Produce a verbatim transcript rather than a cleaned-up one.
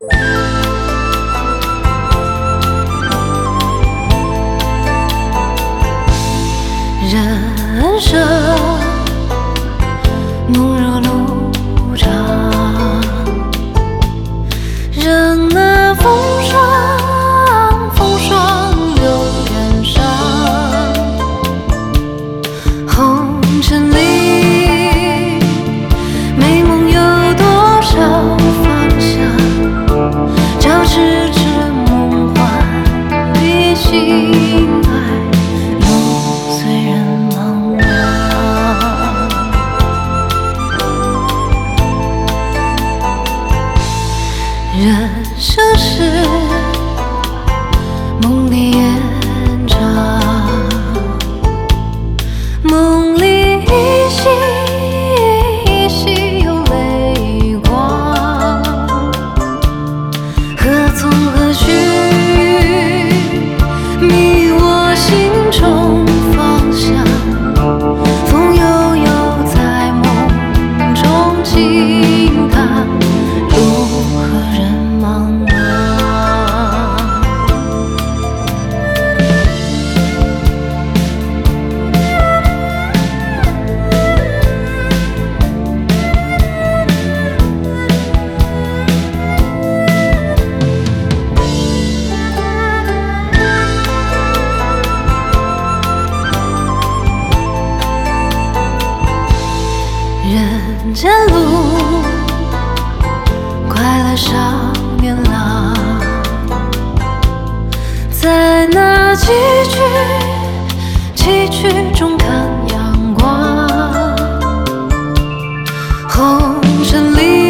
人生梦若路长，任那风霜风霜流脸上，红尘里美梦有多少方向，交织着梦幻离心爱，路随人茫茫。人生是梦里延长，梦里依稀依稀有泪光，何从何去，迷我心中方向。风悠悠在梦中轻叹，路和人茫茫。人间路，快乐少年郎，在那崎岖崎岖中看阳光，红尘里